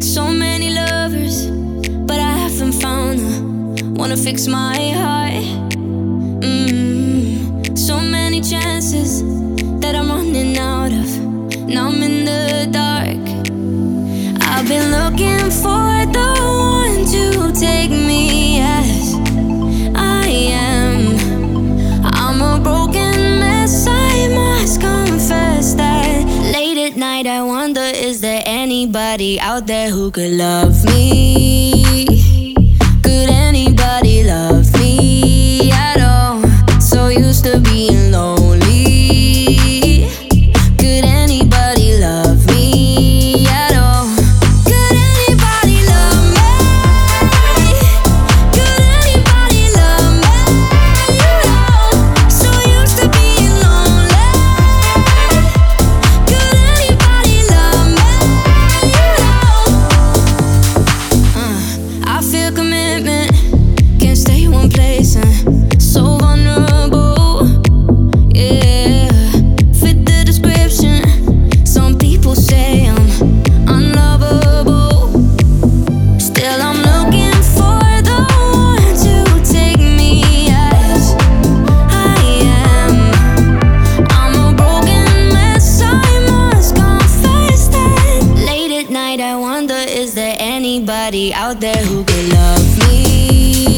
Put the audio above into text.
So many lovers, but I haven't found her. Wanna fix my heart. So many chances that I'm running out of. Now I'm in the dark. I've been looking for the one to take me as I am. I'm a broken mess, I must confess that. Late at night I wonder, is there anybody out there who could love me? Could anybody love me at all? So used to being lonely. Could anybody love me at all? Could anybody love me? Could anybody love me? You know, so used to being lonely. Could anybody love me? You know, I feel commitment, can't stay one place, so vulnerable. Yeah, fit the description. Some people say I'm unlovable. Still I'm looking for the one to take me as I am. I'm a broken mess, I must confess that. Late at night I wonder, is there anybody out there who could love me?